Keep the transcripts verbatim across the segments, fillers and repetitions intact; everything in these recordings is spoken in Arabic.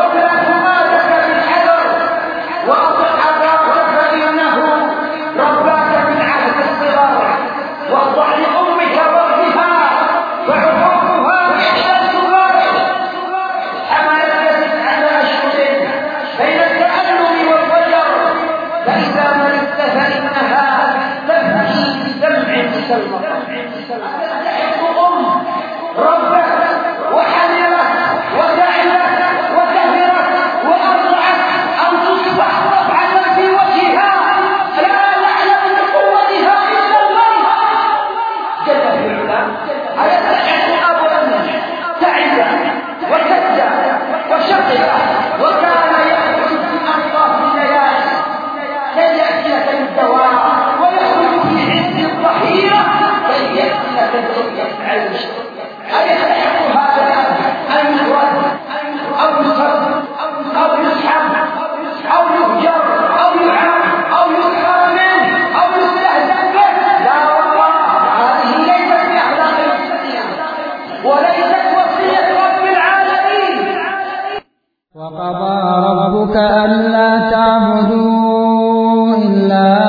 وابلى فؤادك بالحذر وأطع أباك فإنه رباك من عهد الصغار واخضع لأمك وابنها فعقوقها إحدى الكبار حملتك تسعة أشهر بين التألم والضجر فإذا مرضت فإنها تبكي بدمع مسلمة تحب أم ربك وحملك وتعبك وكبرك وأرضعك أن تصبح رفعة في وجهها لا يعلم بقوتها إلا الله جل في العلا. أيستحق أبا تعب وكد وشقي وكان يخرج في أنصاف الليالي كي يأتي لك الدواء ويخرج في عز الظهيرة كي يأتي لك الرؤية العيش. أيستحق هذا أن يرد أو يصد أو يسحب أو يهجر أو يعاب أو يسخر منه أو يستهزأ به؟ لا والله، هذه ليست بأخلاق المسلمين وليست وصية رب العالمين. وقضى ربك ألا تعبدوا إلا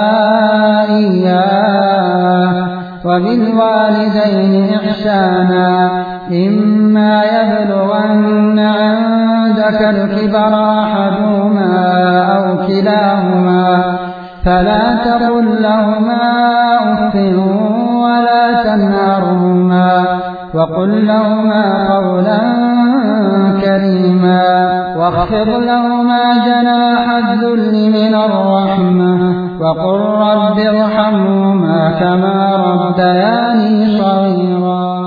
إياه وبالوالدين إحسانا إما يبلغن عندك الكبر أحدهما أو كلاهما فلا تقل لهما أف ولا تنهرهما وقل لهما قولا كريما واخفض لهما جناح الذل من الرحمة وقل رب ارحمهما كما ربياني صغيرا.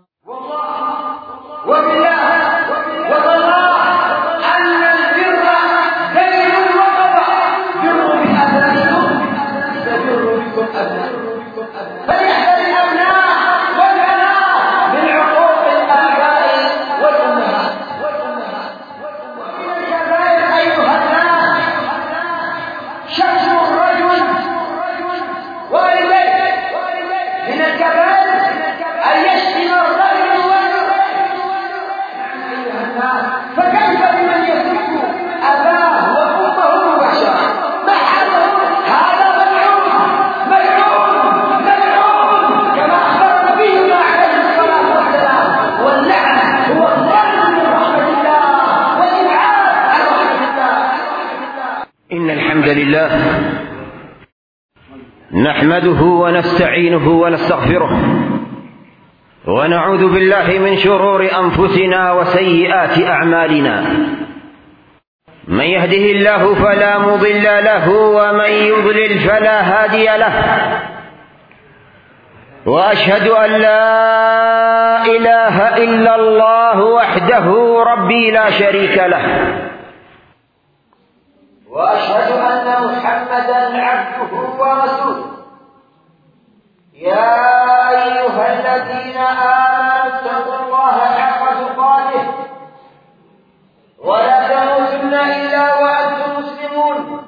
وبالله وضلاء أن البر دين وقضاء بروا بأبنائكم تبروا بكم أبنائكم فليحذر الأبناء والبنات من عقوق الآباء والأمهات. ومن الكبائر أيها الناس شتم الرجل والديه. من الكبائر أن يشتم الرجل فكيف بمن يسب أباه وأمه مباشرة؟ هذا ملعون ملعون ملعون كما أخبر نبينا عليه الصلاة والسلام. واللعن هو الطرد من رحمة الله والإبعاد عن رحمة الله. إن الحمد لله نحمده ونستعينه ونستغفره ونعوذ بالله من شرور أنفسنا وسيئات أعمالنا. من يهده الله فلا مضل له ومن يضلل فلا هادي له. وأشهد أن لا إله إلا الله وحده ربي لا شريك له. وأشهد أن محمدا عبده ورسوله. يا أيها الذين آمنوا اتقوا الله حق تقاته ولا تموتن إلا وأنتم مسلمون.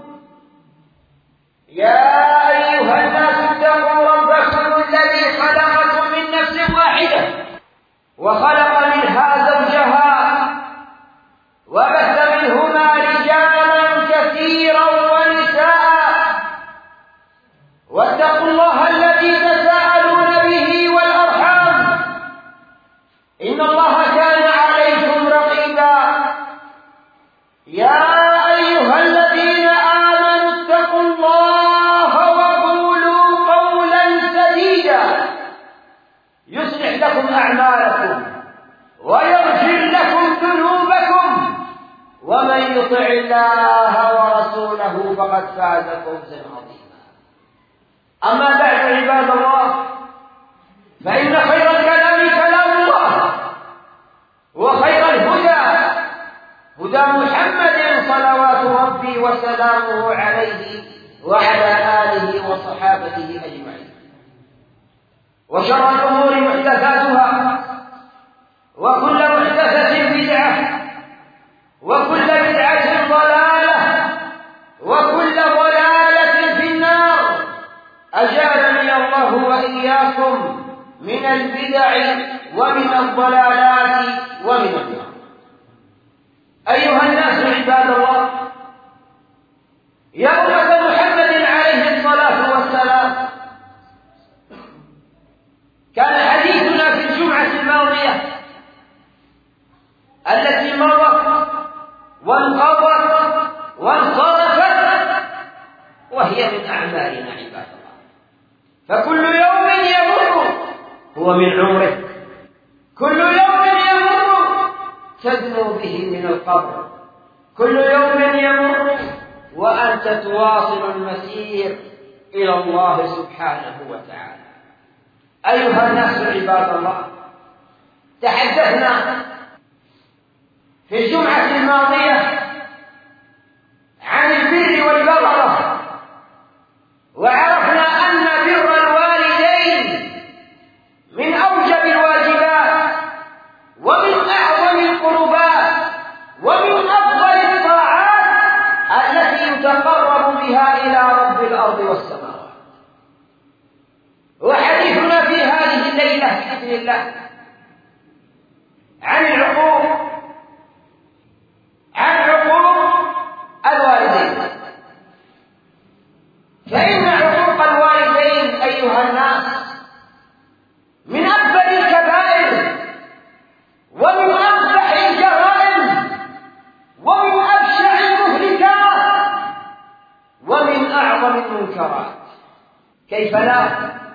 يا أيها الناس اتقوا ربكم الذي خلقكم من نفس واحدة وخلق منها زوجها وبث منهما رجالا كثيرا ونساء واتقوا الله الذي تساءلون به والأرحام إن الله كان عليكم رقيبا. يا أيها الذين آمنوا اتقوا الله وقولوا قولا سديدا يصلح لكم أعمالكم ويغفر لكم ذنوبكم ومن يطع الله ورسوله فقد فاز فوزا عظيما. أما بعد عباد الله فإن خير الكلام كلام الله وخير الهدى هدى محمد صلوات ربي وسلامه عليه وعلى آله وصحابته أجمعين. وشر الأمور محدثاتها وكل محدثة بدعة وكل بدعة ضلالة وكل ضلالة في النار. أجارني الله وإياكم من البدع ومن الضلالات ومن النار. أيها الناس يا أمة محمد عليه الصلاة والسلام، كان حديثنا في الجمعة الماضية التي مضت وانقضت وانصرفت وهي من أعمالنا عباد الله، فكل يوم يمر هو من عمرك، كل يوم يمر تدنو به من القبر، كل يوم يمر وأنت تواصل المسير إلى الله سبحانه وتعالى. أيها الناس عباد الله، تحدثنا في الجمعة الماضية عن البر والبغضة، وعرفنا أن بر الوالدين من أوجب الواجبات ومن أعظم القربات ومن أفضل الطاعات التي يتقرب بها إلى رب الأرض والسماوات. وحديثنا في هذه الليلة بإذن الله عن العقوق عن عقوق الوالدين، فإن عقوق الوالدين أيها الناس من أكبر الكبائر ومن أقبح الجرائم ومن أبشع المهلكات ومن أعظم المنكرات، كيف لا؟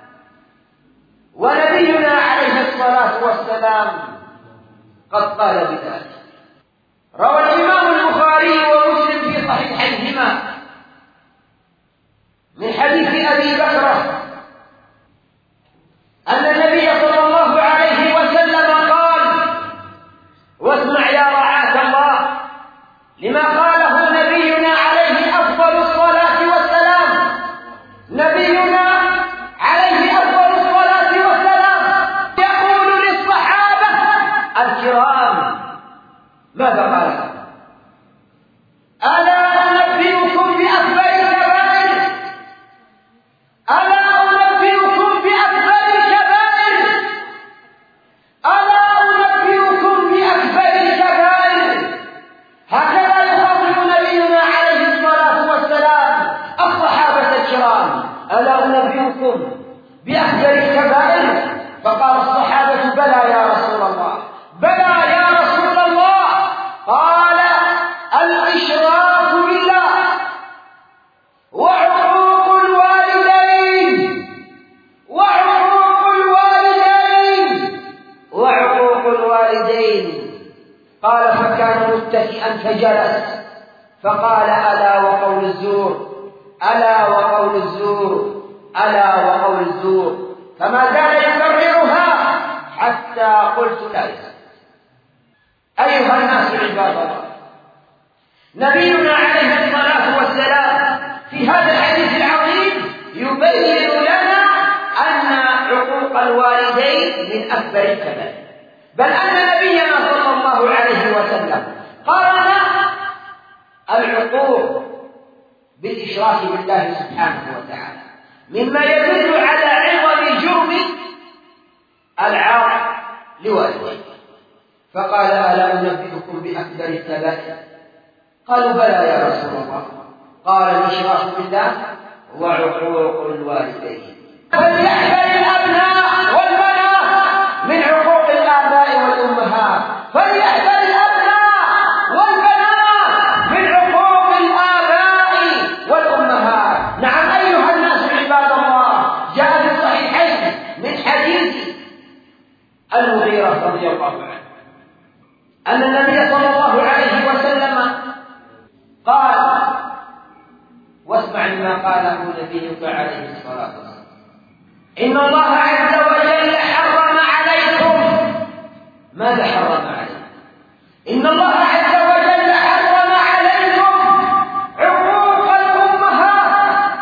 ونبينا عليه الصلاة والسلام قد قال بذلك. روى الإمام البخاري ومسلم في صحيحيهما من حديث أبي بكر أن النبي صلى الله عليه وسلم قال، واسمع يا رعاة الله لما قاله نبينا عليه أفضل الصلاة والسلام، نبينا عليه أفضل الصلاة والسلام يقول للصحابة الكرام ماذا قال؟ ألا أنبئكم بأكبر الكبائر، ألا أنبئكم بأكبر الكبائر، ألا أنبئكم بأكبر الكبائر. هكذا يخاطب نبينا عليه الصلاة والسلام الصحابة الكرام، ألا أنبئكم بأكبر الكبائر؟ فقال الصحابة بلى يا رسول الله، بلى يا رسول الله. قال الإشراك بالله وعقوق الوالدين وعقوق الوالدين وعقوق الوالدين. قال فكان متكئا فجلس فقال ألا وقول الزور، ألا وقول الزور، ألا وقول الزور، فما زال يكررها حتى قلت لا يزال. أيها الناس عباد الله، نبينا عليه الصلاة والسلام في هذا الحديث العظيم يبين لنا أن عقوق الوالدين من أكبر الكبائر، بل أن نبينا صلى الله عليه وسلم قارن العقوق بالإشراك بالله سبحانه وتعالى، مما يدل على عظم جرم العاق لوالديه. فقال ألا أنبئكم بأكبر الكبائر؟ قالوا بلى يا رسول الله. قال الإشراك بالله وعقوق الوالدين. فليحذر الأبناء والبنات من عقوق الآباء والأمهات، فليحذر الأبناء والبنات من عقوق الآباء والأمهات. نعم أيها الناس عباد الله، جاء في الصحيحين من حديث المغيرة رضي الله عنه أن النبي صلى الله عليه وسلم قال، واسمع لما قاله نبيك عليه الصلاة والسلام، إن الله عز وجل حرم عليكم. ماذا حرم عليكم؟ إن الله عز وجل حرم عليكم عقوق الأمهات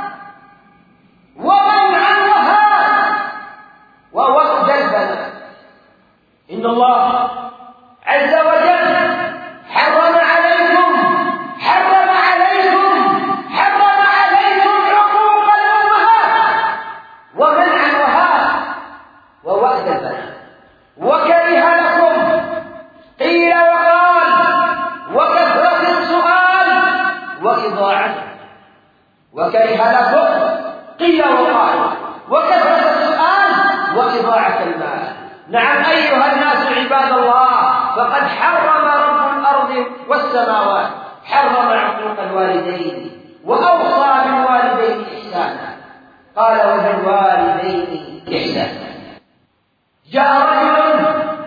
ومنعها ووقت البنات. إن الله عز وجل حرم عليكم حرم عليكم حرم عليكم عقوق الأمهات ومنعها ووأد البنات، وكره لكم قيل وقال وكره لكم قيل وقال وكثرة السؤال وإضاعة المال. نعم أيها الناس عباد الله، فقد حرم رب الأرض والسماوات، حرم عقوق الوالدين وأوصى بالوالدين إحسانا، قال وبالوالدين إحسانا. جاء رجل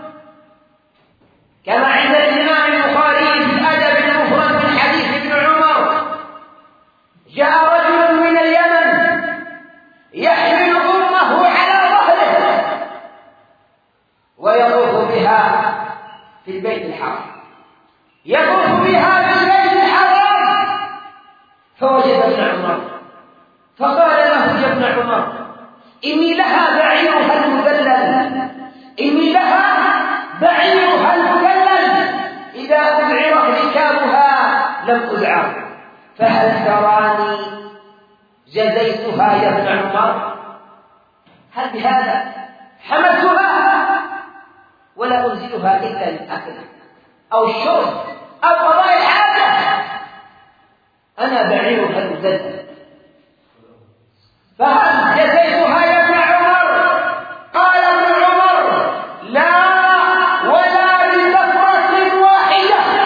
كما عند الإمام البخاري في الأدب المفرد من حديث ابن عمر، جاء رجل من اليمن يحمل أمه على ظهره ويطوف بها في البيت الحرام، يطوف بها في البيت الحرام، فوجد ابن عمر فقال له يا ابن عمر إني لها بعيرها المذلل، إني لها بعيرها المذلل، إذا أذعرت ركابها لم أذعر، فهل تراني جزيتها يا ابن عمر؟ هل بهذا حملتها ولا أنزلها إلا للأكل أو الشرب أو قضاء الحاجة؟ أنا بعيرها المذلل، فهل جزيتها يا ابن عمر؟ قال ابن عمر لا ولا بزفرة واحدة،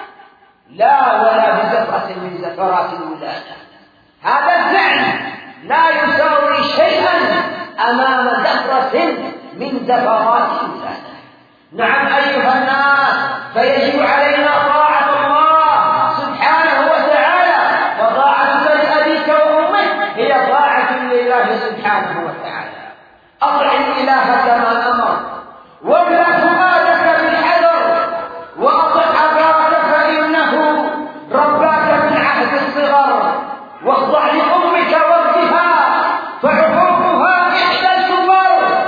لا ولا بزفرة من زفرات الولادة. هذا الزعم لا يساوي شيئا أمام زفرة من زفرات الولادة. نعم أيها الناس، فيجب علينا طاعة الله سبحانه وتعالى، وطاعتك لأبيك وأمك هي طاعة لله سبحانه وتعالى. أطع الإله كما أمر، وابلغ فؤادك بالحذر، وأطع أباك فإنه رباك من عهد الصغر، واخضع لأمك وارضها فعقوقها إحدى الكبر،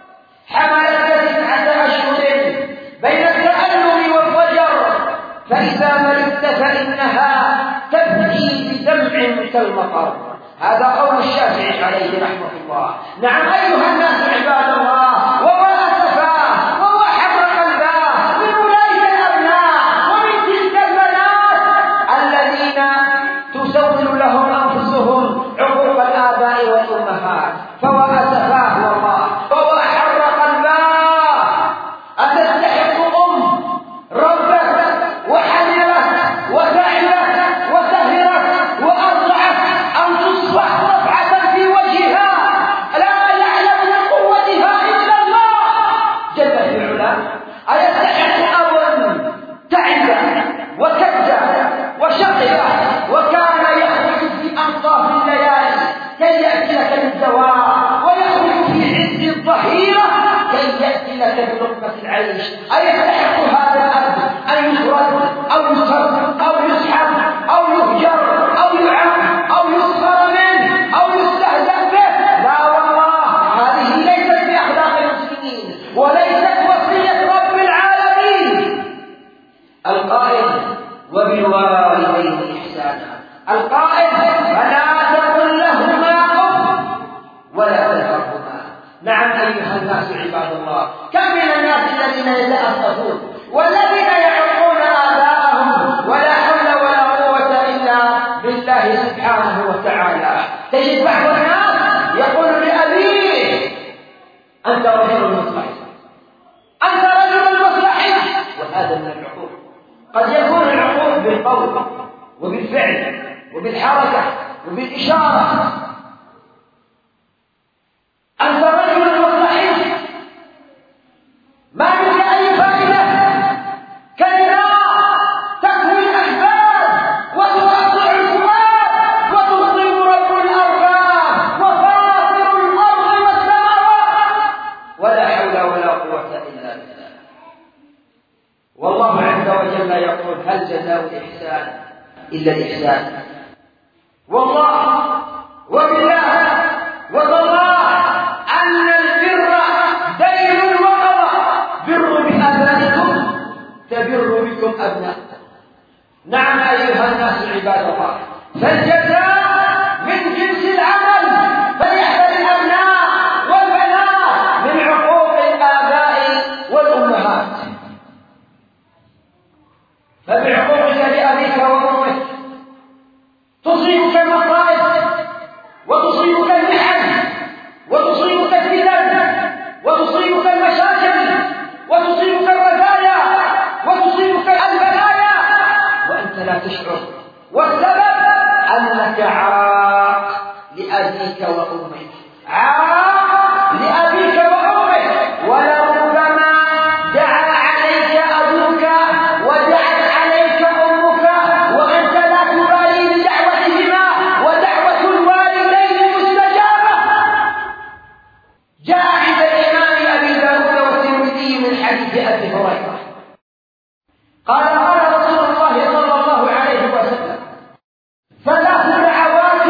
حملت تسعة أشهر بين التألم والضجر، فإذا مرضت فإنها تبكي بدمع كالمطر. هذا قول الشافعي عليه رحمه الله. نعم أيها الناس عباد الله، وما أسفاه وما حر قلباه من أولئك الأبناء ومن تلك البنات الذين تسول لهم أنفسهم عقوق الآباء والأمهات، فما أسفاه والله وما حر قلباه. أتستحق أم ربك وحملت وتعبت وسهرت وأرضعت أن تصبح رفعة في وجهها لا يعلم من قوتها إلا الله جل في علاه؟ أيستحق أب تعب وكد وشقي وكان يخرج في أنصاف الليالي كي يأتي لك بالدواء، ويخرج في عز الظهيرة كي يأتي لك بلقمة العيش؟ أيستحق هذا الأب أن يطرد أو يصر أو يسحب أو يهجر أو يعم أو يسخر منه أو يستهزأ به؟ لا والله، هذه ليست بأخلاق المسلمين وليست وصية رب العالمين. القائل وبالوالدين إحسانا، القائل فلا تقل لهما أف ولا تنهرهما. نعم أيها الناس عباد الله، كم من الناس الذين يتأسفون والذين يعقون آباءهم ولا حول ولا قوة إلا بالله سبحانه وتعالى. تجد بعض الناس يقول لأبيه أنت رجل مصلح، أنت رجل مصلح، وهذا من العقوق. قد يكون العقوق بالقول وبالفعل وبالحركة وبالإشارة. أنت رجل مصلح ما منك أي فائدة، كالنار تكوي الأحباب وتقطع الفؤاد وتظلم رب الأرباب وفاطر الأرض والسماوات، ولا حول ولا قوة إلا بالله. والله عز وجل يقول هل جزاء الإحسان إلا الإحسان. والله وبالله وتالله أن البر دين وقضاء، بروا بآبائكم تبر بكم أبناءكم. نعم أيها الناس عباد الله، فالجزاء من جنس العمل، فليحذر الأبناء والبنات من عقوق الآباء والأمهات. فبعقوقك لأبيك وأمك تصيبك المصائب حينما تشعر، والسبب أنك عاق لأبيك وأمك، عاق لأبيك وأمك، ولربما دعا عليك أبوك ودعت عليك أمك وأنت لا تبالي بدعوتهما، ودعوة الوالدين مستجابة. جاء عند الإمام أبي داود والترمذي من حديث أبي هريرة قال قال رسول الله صلى الله عليه وسلم: ثلاث دعوات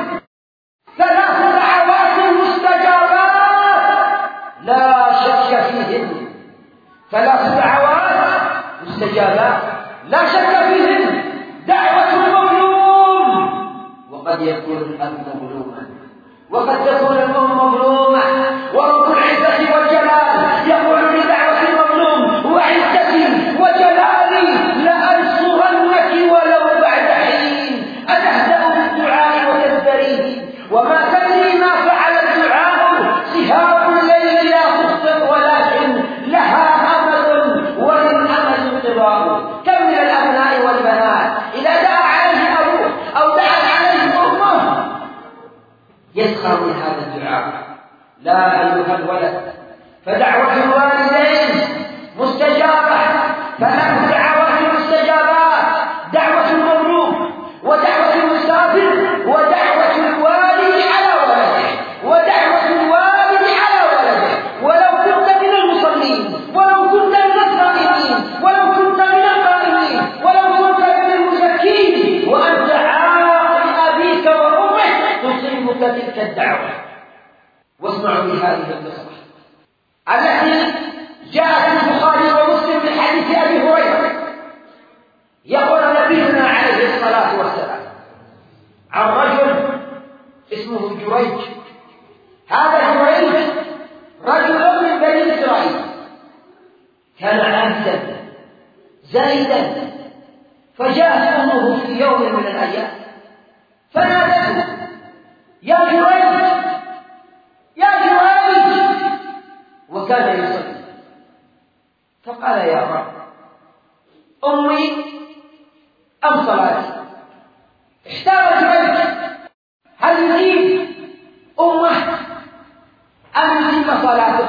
ثلاث دعوات مستجابات لا شك فيهن، ثلاث دعوات مستجابات لا شك فيهن: دعوة المظلوم، وقد يكون الأب مظلوما وقد تكون الأم مظلومة، ورب العزة والجلال يقول لدعوة المظلوم: وعزتي وجلالي لأنصرنك ولو بعد حين. أتهدأ بالدعاء وتذبريه وما تدري ما فعل الدعاء، سهام الليل لا تخطئ ولكن لها أمل وللأمل انقضاء. كم من الأبناء والبنات إذا دعا عليه أبوه أو دعت عليه أمه يسخر من هذا الدعاء. لا أيها الولد، فدعوة الوالدين مستجابة، ثلاث دعوات مستجابات: دعوة المظلوم، ودعوة المسافر، ودعوة الوالد على ولده، ودعوة الوالد على ولده. ولو كنت من المصلين، ولو كنت من الصائمين، ولو كنت من القائمين، ولو كنت من المزكين، وأنت عاق لأبيك وأمك تصيبك تلك الدعوة. واسمعوا بهذه القصة التي جاءت في البخاري ومسلم من حديث أبي هريرة. يقول نبينا عليه الصلاة والسلام عن رجل اسمه جريج. هذا جريج رجل من بني إسرائيل، كان عابدا زاهدا، فجاءت أمه في يوم من الأيام فنادته: يا جريج يا جريج، وكان يصلي. فقال: يا رب، أمي أم صلاتي؟ احتار جريج: هل يجيب أمه أم يجيب صلاته؟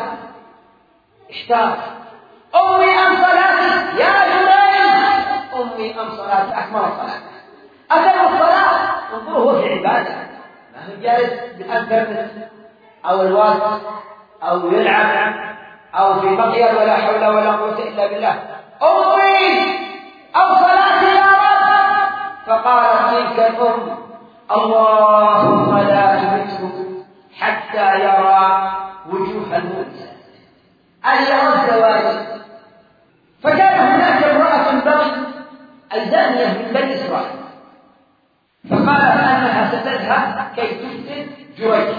احتار: أمي أم صلاتي؟ يا جريج، أمي أم صلاتي؟ أكمل الصلاة، أتم الصلاة. انظروا في عبادة، ما هو جالس بالأنترنت أو الواتس أو يلعب أو في بقية، ولا حول ولا قوة إلا بالله. أمي أو صلاتي يا رب. فقالت تلك الأم: اللهم لا تمته حتى يرى وجوه الموتى، أن يرى الزواج. فكان هناك امرأة بغي أي زانية من بني إسرائيل، فقالت أنها ستذهب كي تفتن جريج.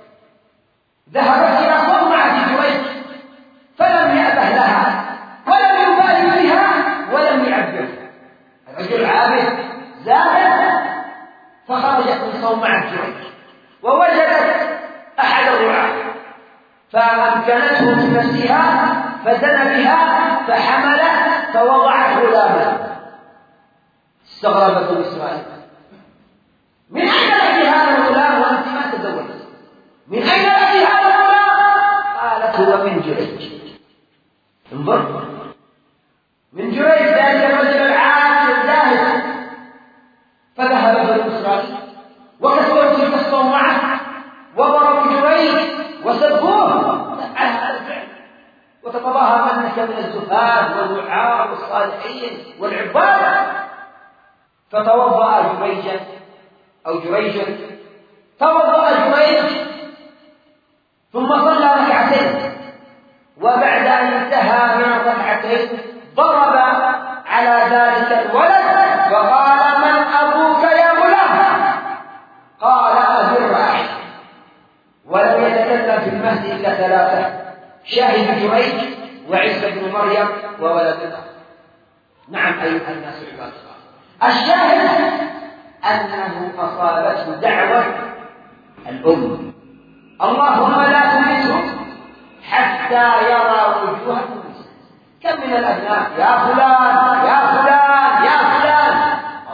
ذهبت إلى صومعة جريج فلم يأبه لها ولم يبالي بها ولم يعبرها. الرجل عابد زاهد، فخرجت من صومعة جريج ووجدت أحد الرعاة فأمكنته من نفسها فزنى بها فحملت فوضعت غلاما. استغربت إسرائيل: من أين لك هذا الغلام وأنت ما تزوجت؟ من أين لك هذا الغلام؟ قالت: هو من جريج. انظر، من جريج، ذلك الرجل العاقل الزاهد. فذهب بنو إسرائيل وكسروا تلك الصومعة وضربوا جريج وسبوه على هذا الفعل، وتتظاهر أنك من الزهاد والوعاء والصالحين والعباد. فتوضأ جريجا أو جريجا توضأ جريج ثم صلى ركعتين، وبعد أن انتهى من الركعتين ضرب على ذلك الولد فقال: من أبوك يا غلام؟ قال: أبي الراعي. ولم يتكلم في المهد إلا ثلاثة: شاهد جريج وعيسى بن مريم وولدنا. نعم أيها الناس عباد الله، الشاهد أنه أصابته دعوة الأم: اللهم لا تمته حتى يرى وجوه الناس. كم من الأبناء: يا فلان يا فلان يا فلان،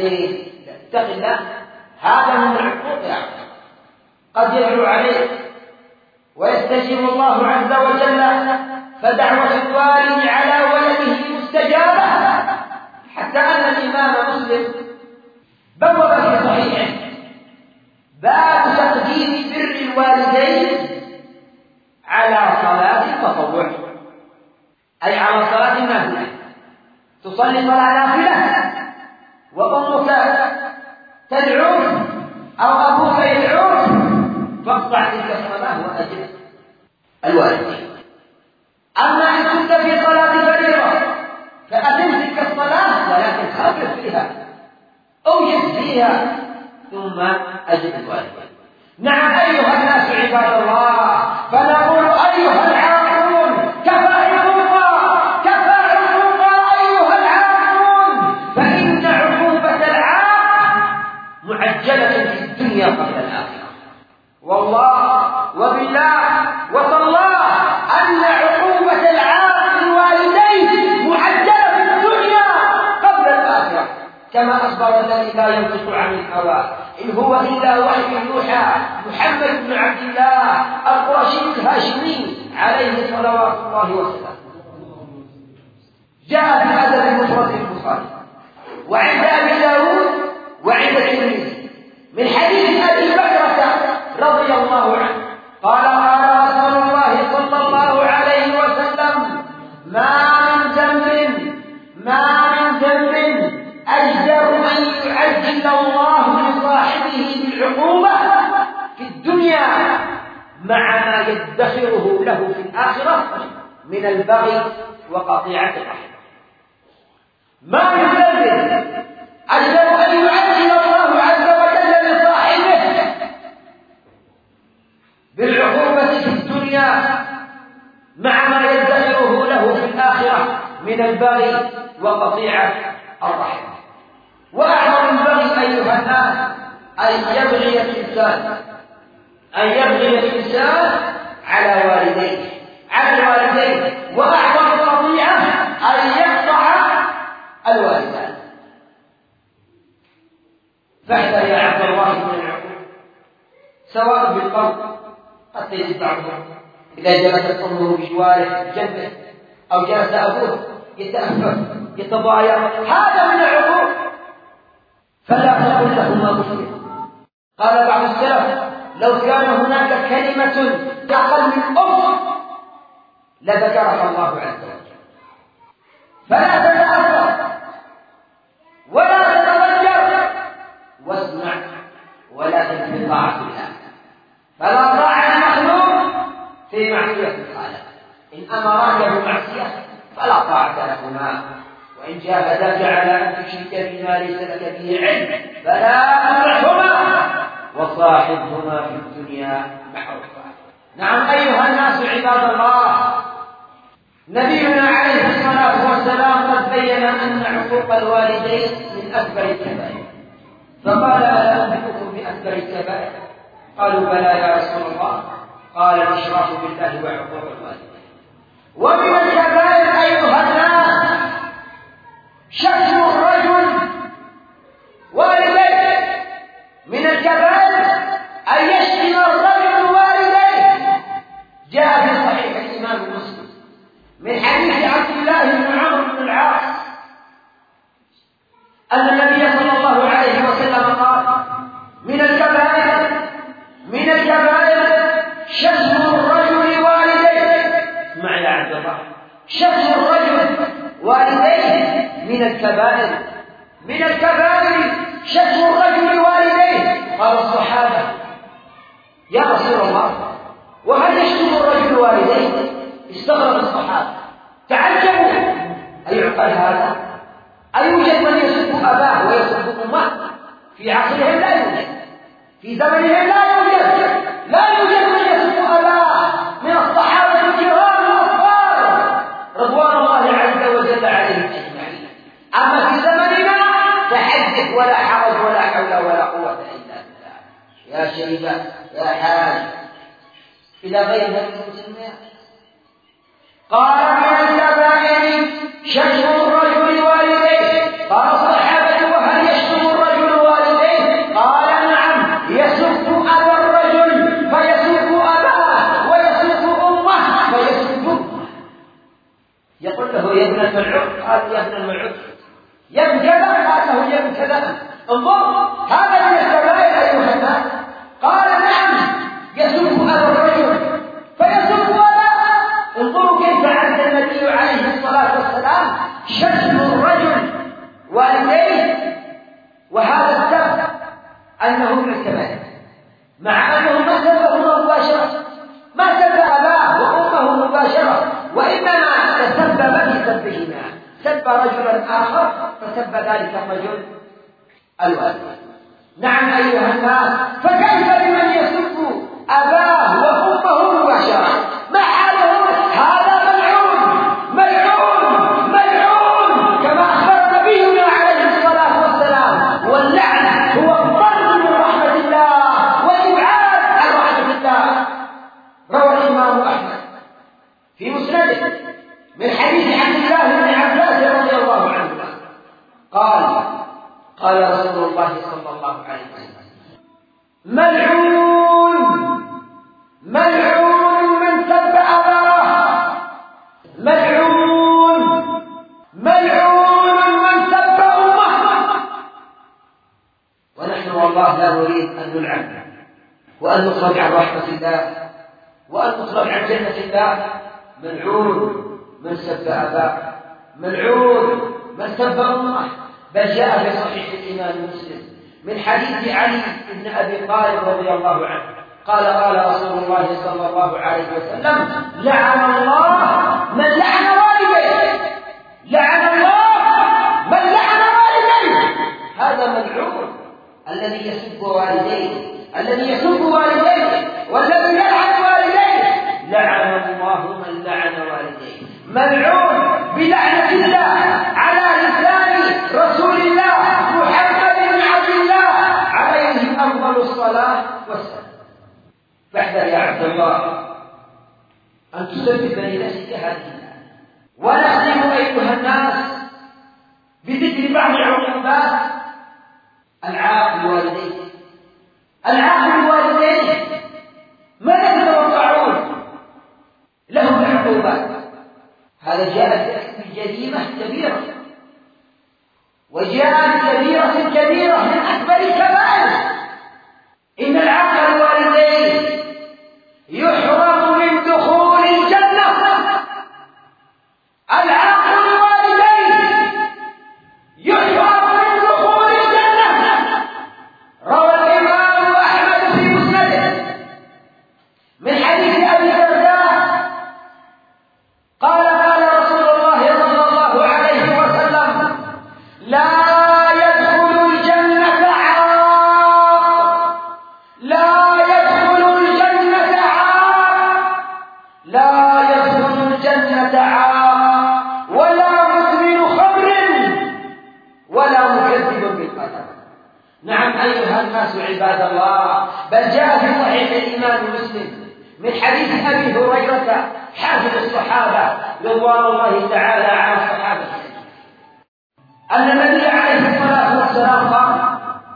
والديه اتق الله، هذا من العقوق يا عبد. قد يدعو عليه ويستجيب الله عز وجل، فدعوة الوالد على ولده مستجابة، حتى أن الإمام مسلم بوب في صحيحه باب تقديم بر الوالدين على صلاة التطوع، أي على صلاة النافلة. تصلي صلاة نافلة وأمك تدعوك أو أبوك يدعوك، فاقطع تلك الصلاة وأجر الوالدين. أما إن كنت في صلاة فريضة فأتم تلك الصلاة، ولكن خفف فيها، أوجد فيها، ثم أجر الوالدين. نعم أيها الناس عباد الله، فنقول أيها العاقلون كفى عقوبا، كفى عقوبا أيها العاقلون، فإن عقوبة العاق معجلة في الدنيا قبل الآخرة. والله وبالله وتالله أن عقوبة العاق الوالدين معجلة في الدنيا قبل الآخرة، كما أخبر الذي لا ينطق عن الهوى إن هو إلا وحي يوحى محمد بن عبد الله القرشي الهاشمي عليه صلوات الله وسلامه. جاء في أدب المفرد البخاري وعند أبي داود وعند الترمذي من حديث أبي بكرة رضي الله عنه قال قال رسول الله صلى الله عليه وسلم: ما من ذنب ما من ذنب أجدر أن يعجل الله لصاحبه بالعقوبة في الدنيا مع ما يدخره له في الآخرة من البغي وقطيعة الرحم. ما من ذنب أجدر أن يعجل الله عز وجل لصاحبه بالعقوبة في الدنيا مع ما يدخره له في الآخرة من البغي وقطيعة الرحم. وأعظم البغي أيها الناس أن يبغي الإنسان أن يبغي الإنسان على والديه على الوالدين، وأعظم القطيعة أن يقطع الوالدان. فاحذر يا عبد الله من العقوق، سواء بالقول، قد تجد بعضهم إذا جلست أمه بجواره جنبه أو جلس أبوه يتأفف يتضايق، هذا من العقوق، فلا تقل لهما أف. قال بعض السلف: لو كان هناك كلمة أقل من أف لذكرها الله عز وجل. فلا تتأثر ولا تتضجر، واسمع ولا تنفي طاعة الله، فلا طاعة المخلوق في معصية الخالق. إن أمراك بمعصية فلا طاعة لهما، وإن جاهداك على أن تشرك بما ليس لك به علم فلا تطعهما وصاحبهما في الدنيا معروفا. نعم أيها الناس عباد الله، نبينا عليه الصلاة والسلام قد بين أن عقوق الوالدين من أكبر الكبائر، فقال: ألا أنبئكم بأكبر الكبائر؟ قالوا: بلى يا رسول الله. قال: الإشراك بالله وعقوق الوالدين. ومن الكبائر أيها الناس شتم الرجل والديه. من الكبائر أن يشتم الرجل والديه. جاء في صحيح الإمام مسلم من حديث عبد الله بن عمرو بن العاص أن النبي صلى الله عليه وسلم قال: من الكبائر من الكبائر شتم الرجل والديه. اسمع يا عبد الله، شتم الرجل والديه من الكبائر من الكبائر شتم الرجل والديه. قال الصحابة: يا رسول الله، وهل يشتم الرجل والديه؟ استغرب الصحابة تعجبوا: أيعقل هذا؟ أيوجد من يسب أباه ويسب أمه؟ في عصرهم لا يوجد، في زمنهم لا يوجد لا يوجد من يسب أباه من الصحابة الكرام الأطهار رضوان الله عز وجل عليهم أجمعين. أما في زمننا فحدث ولا حرج ولا حول ولا قوة إلا بالله. يا شيبة يا حاج إلى غير هذه المسلمين. قال: من الكبائر شتم الرجل والديه. قال الصحابة: وهل يشتم الرجل هي من كذا. انظر هذا من الكبائر أيها الناس. قال نعم يسب أبا الرجل فيسب أباه. انظروا كيف عد النبي عليه الصلاة والسلام شتم الرجل والديه، وهذا السبب أنه من الكبائر، مع أنه ما سبهما مباشرة، ما سب أباه وأمه مباشرة، وإنما تسبب في سبهما. سب رجلا آخر فسب ذلك الرجل الوالد. نعم أيها الناس، فكيف بمن يسب أباه وأمه مباشرة؟ ما حاله؟ هذا ملعون ملعون ملعون كما أخبر نبينا عليه الصلاة والسلام. واللعنة هو الطرد من رحمة الله والإبعاد عن رحمة الله. روى الإمام أحمد في مسنده من حديث عبد الله بن عباس رضي الله عنهما قال قال رسول الله صلى الله عليه وسلم: ملعون ملعون من سب أباه، ملعون ملعون من سب أمه. ونحن والله لا نريد أن نلعن وأن نخرج عن رحمة الله وأن نخرج عن جنة الله. ملعون من سب أباه، ملعون من سب أمه. بل جاء في صحيح الإمام مسلم من حديث علي بن أبي طالب رضي الله عنه قال قال رسول الله صلى الله عليه وسلم: لعن الله من لعن والديه، لعن الله من لعن والديه. هذا ملعون الذي يسب والديه، الذي يسب والديه والذي يلعن والديه. لعن الله من لعن والديه. ملعون بلعنة الله على لسان رسول الله محمد بن عبد الله عليه أفضل الصلاة والسلام. فاحذر يا عبد الله أن تسبب لنفسك هذه. ونختم أيها الناس بذكر بعض العقوبات العاق الوالدين. العاق الوالدين ماذا تتوقعون لهم العقوبات؟ هذا جاء بجريمة كبيرة، وجاء بكبيرة كبيرة من أكبر الكبائر. إن العاق الوالدين يحرم من دخول الجنة. العاق الوالدين يحرم من دخول الجنة. روى الإمام أحمد في مسنده من حديث أبي الدرداء قال قال رسول الله صلى الله عليه وسلم: لا يدخل الجنة عاق، لا يدخل الجنة عاق، لا يدخل الجنة عاق، ولا مدمن خمر، ولا مكذب بالقدر. نعم أيها الناس عباد الله، بل جاء في صحيح الإمام مسلم من حديث أبي هريرة حافظ الصحابة رضوان الله تعالى على الصحابة أن النبي عليه الصلاة والسلام قال: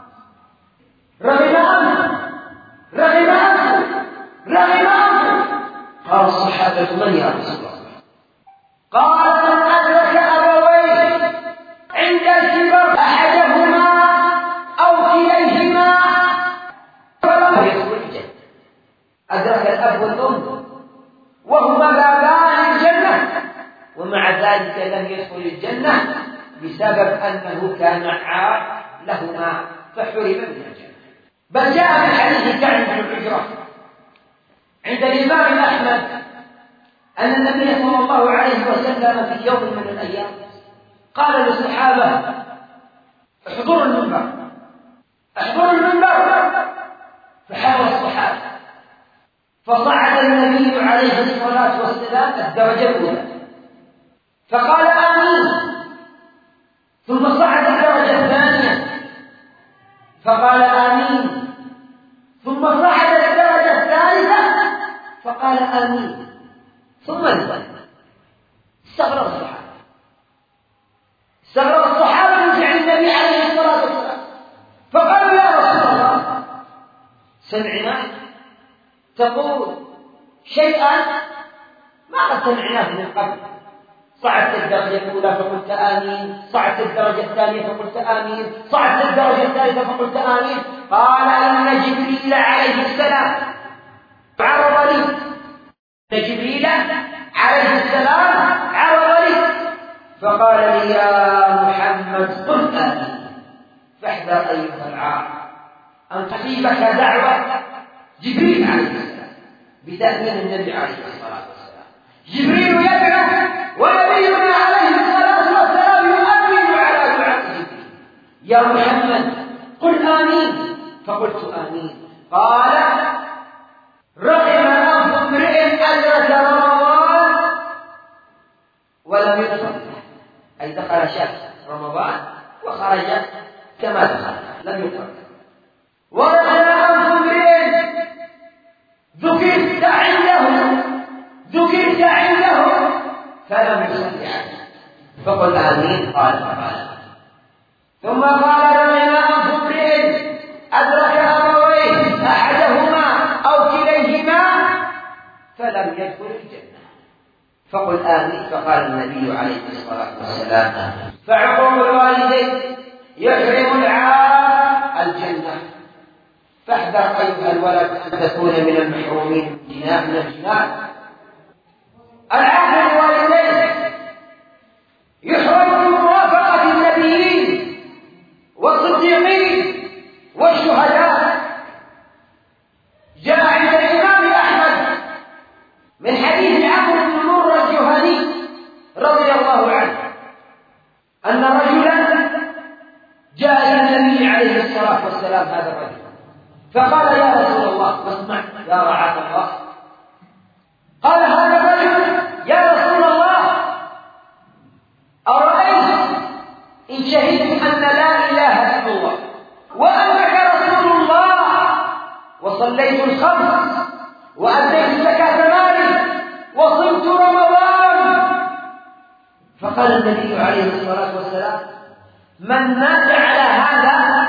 رغم أنف رغم أنف رغم أنف. قال الصحابة: من يا رسول الله؟ قال: من أدرك أبويه عند الكبر أحدهما أو كليهما فلم يدخل الجنة. أدرك الأب والأم وهما بابان الجنة، ومع ذلك لم يدخل الجنة بسبب أنه كان عاق لهما فحرم من الجنة. بل جاء في حديث كعب بن العجرة عند الإمام أحمد أن النبي صلى الله عليه وسلم في يوم من الأيام قال للصحابة: احضروا المنبر احضروا المنبر. فحضر الصحابة، فصعد النبي عليه الصلاة والسلام الدرجة الأولى فقال: آمين. ثم صعد الدرجة الثانية فقال: آمين. ثم صعد الدرجة الثالثة فقال: آمين. ثم نزل. استغرب الصحابة استغرب الصحابة من فعل النبي عليه الصلاة والسلام، فقالوا: يا رسول الله، سمعنا تقول شيئا ما قد سمعناه من قبل. صعدت الدرجة الأولى فقلت آمين، صعدت الدرجة الثانية فقلت آمين، صعدت الدرجة الثالثة فقلت آمين. قال أن جبريل عليه السلام عرض لي، جبريل عليه السلام عرض لي فقال لي يا محمد قل آمين، فاحذر أيها العاق أن تصيبك دعوة جبريل عليه السلام بتأمين النبي عليه الصلاة والسلام. جبريل يدعو ونبينا عليه الصلاة والسلام يؤمن على دعاء جبريل. يا محمد قل آمين، فقلت آمين. قال رغم أنف امرئ أدرك رمضان ولم يدخل، أي دخل شهر رمضان وخرج كما دخل لم يدخل. ورغم أنف امرئ ذكرت عنده ذكرت عنده فلم يصلي عليه، فقل آمين. قال فقال. ثم قال رغم أنف امرئ أدرك أبويه أحدهما أو كليهما فلم يدخل الجنة، فقل آمين. فقال النبي عليه الصلاة والسلام فعقوق الوالدين يحرم العاق الجنة، فاحذر أيها الولد أن تكون من المحرومين من الجنان. العاق الوالدين يحرم موافقة النبيين والصديقين والشهداء. جاء عند الإمام أحمد من حديث عمرو بن مرة الجهني رضي الله عنه أن رجلا جاء إلى النبي عليه الصلاة والسلام، هذا الرجل، فقال يا رسول الله اسمع يا رعاك الله. قال هذا الرجل يا رسول الله أرأيت إن شهدت أن لا إله إلا الله وأنك رسول الله وصليت الخمس وأديت زكاة مالي وصمت رمضان. فقال النبي عليه الصلاة والسلام من مات على هذا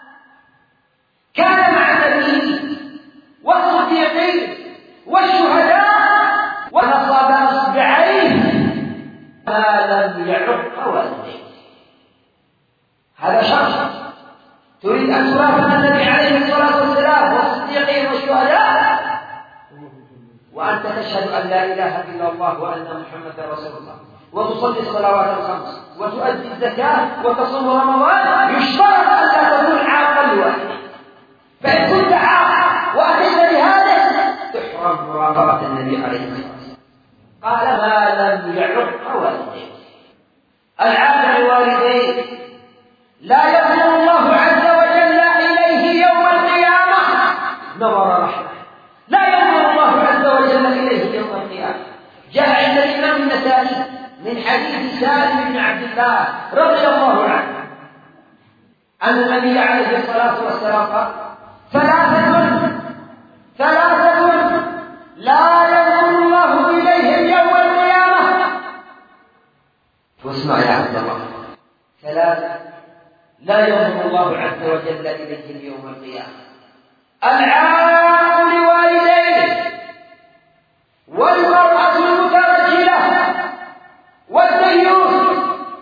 كان مع النبيين والصديقين والشهداء ونصب أصبعيه ما لم يعق والديه. هذا شرط. تريد أن ترافق النبي عليه الصلاة والسلام والصديقين والشهداء وأنت تشهد أن لا إله إلا الله وأن محمدا رسول الله وتصلي الصلوات الخمس وتؤدي الزكاة وتصوم رمضان، يشترط أن لا تكون عاقا لوالديك. فإن كنت عاقا وأتيت بهذا تحرم مرافقة النبي عليه الصلاة والسلام. قال ما لم يعق والديك. العاق لوالديه لا يغفر الله عز وجل إليه يوم القيامة نظر رحمة، لا يغفر الله عز وجل إليه يوم القيامة. جاء عند الإمام النسائي من حديث سالم بن عبد الله رضي الله عنه أن النبي عليه الصلاة والسلام قال ثلاثة ثلاثة لا يغفر الله إليهم يوم القيامة. واسمع يا عبد الله، ثلاثة لا يغفر الله عز وجل إليهم يوم القيامة: العاق لوالديه، والمرأة المترجلة، والديوث.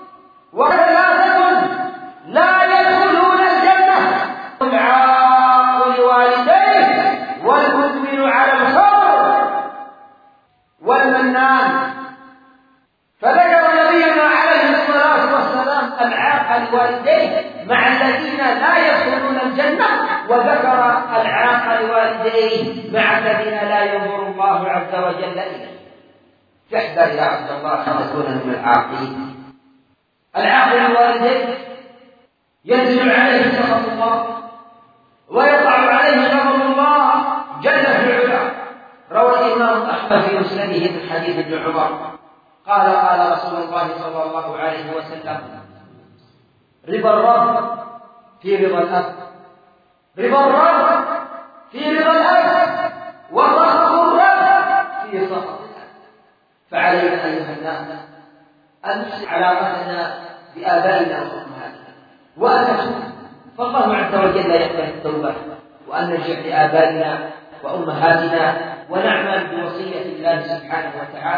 وثلاثة لا يدخلون الجنة: العاق لوالديه، والمدمن على الخمر، والمنان. فذكر نبينا عليه الصلاة والسلام العاق لوالديه مع الذين لا يدخلون الجنة، وذكر العاق لوالديه مع الذين لا ينظر الله عز وجل إليه. فاحذر يا عبد الله أن تكون من العاقين. العاق لوالديه ينزل عليه سخط الله ويقع عليه غضب الله جل في علاه. روى الإمام أحمد في مسنده من حديث ابن عمر قال قال رسول الله صلى الله عليه وسلم: رضا الرب في رضا الأب، رضا الرب في رضا الأب، وسخط الرب في سخط الأب. فعلينا أيها الناس أن نحسن علاقتنا بآبائنا وأمهاتنا وأن نتوب، فالله عز وجل يقبل التوبة، وأن نرجع لآبائنا وأمهاتنا ونعمل بوصية الله سبحانه وتعالى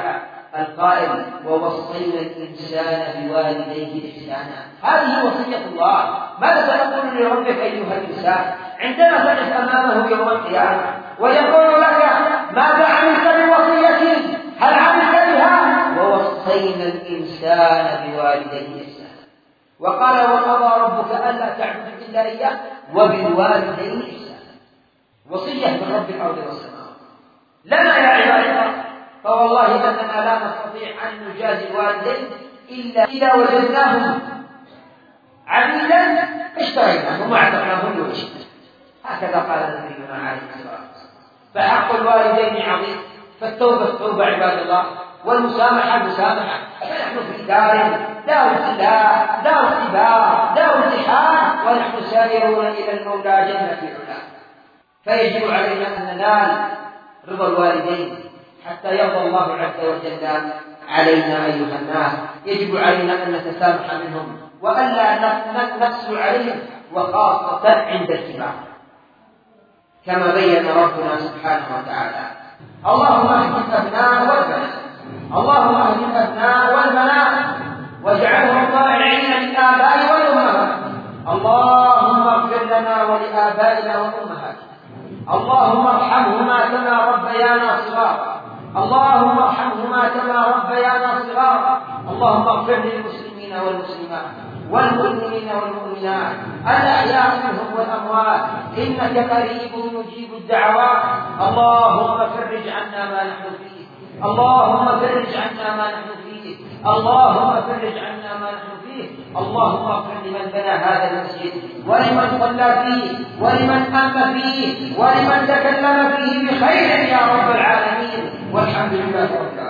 القائل ووصينا الإنسان بوالديه إحسانا. هذه وصية الله. ماذا سنقول لربك أيها الإنسان عندما تقف أمامه يوم القيامة ويقول لك ماذا عملت بوصيتي؟ هل عملت بها؟ ووصينا الإنسان بوالديه إحسانا. وقال وقضى ربك ألا تعبدوا إلا إياه وبالوالدين إحسانا. وصية من رب الأرض والسماوات لنا يا عباد الله. فوالله أننا لا نستطيع أن نجازي الوالدين إلا إذا وجدناهم عبيدا اشتريناهم واعتقناهم لوجهنا. هكذا قال نبينا عليه الصلاة والسلام. فحق الوالدين عظيم. فالتوبة توبة عباد الله، والمسامحة مسامحة. فنحن في دار دار ابتلاء، دار اختبار، دار امتحان، ونحن سائرون إلى المولى جل في علاه. فيجب علينا أن ننال رضا الوالدين حتى يرضى الله عز وجل علينا أيها الناس. يجب علينا أن نتسامح منهم وألا نقسو عليهم، وخاصة عند الكبار كما بين ربنا سبحانه وتعالى. اللهم اهد الأبناء والبنات، اللهم اهد الأبناء والبنات واجعلهم طائعين للآباء والأمهات. اللهم اغفر لنا ولآبائنا وأمهاتنا. اللهم ارحمهما كما ربيانا صغارا. اللهم ارحمهما كما ربيانا صغارا. اللهم اغفر للمسلمين والمسلمات والمؤمنين والمؤمنات الأحياء منهم والأموات إنك قريب مجيب الدعوات. اللهم فرج عنا ما نحن فيه، اللهم فرج عنا ما نحن فيه، اللهم فرج عنا ما نحن فيه. اللهم اغفر لمن بنى هذا المسجد ولمن صلى فيه ولمن أم فيه ولمن تكلم فيه بخير يا رب العالمين، والحمد لله رب العالمين.